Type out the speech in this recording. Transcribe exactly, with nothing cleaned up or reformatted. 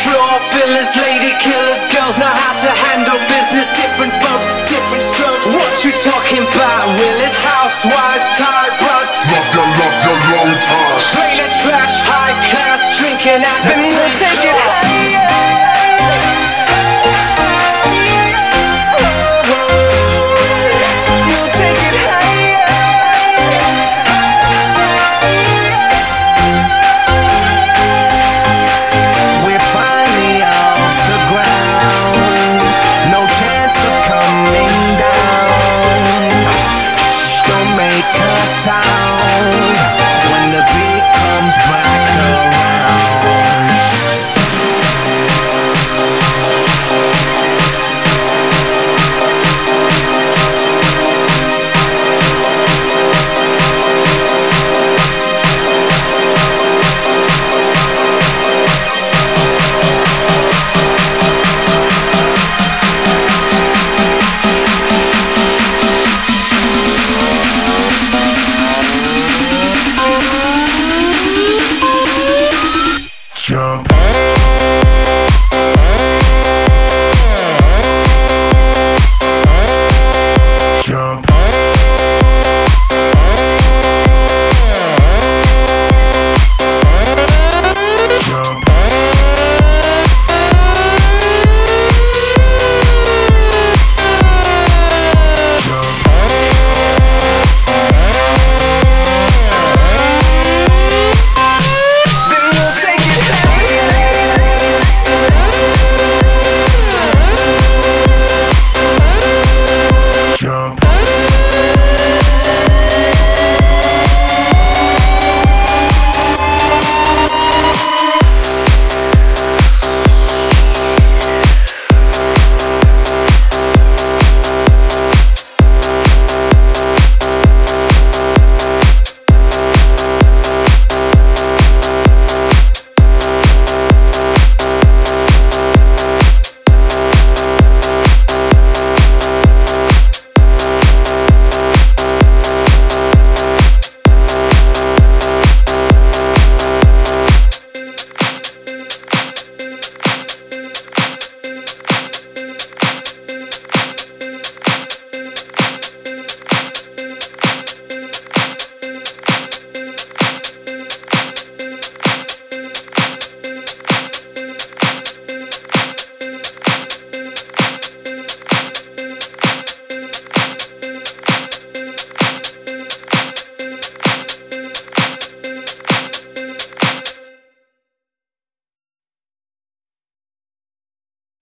floor fillers, lady killers, girls know how to handle business. Different folks, different strokes. What you talking about, Willis? Housewives, tight bros. Love your, love your long time. Trailer trash, high class, drinking at the Then we'll same take it club. higher. We'll take it higher. We're finally off the ground. No chance of coming down. Shh, don't make a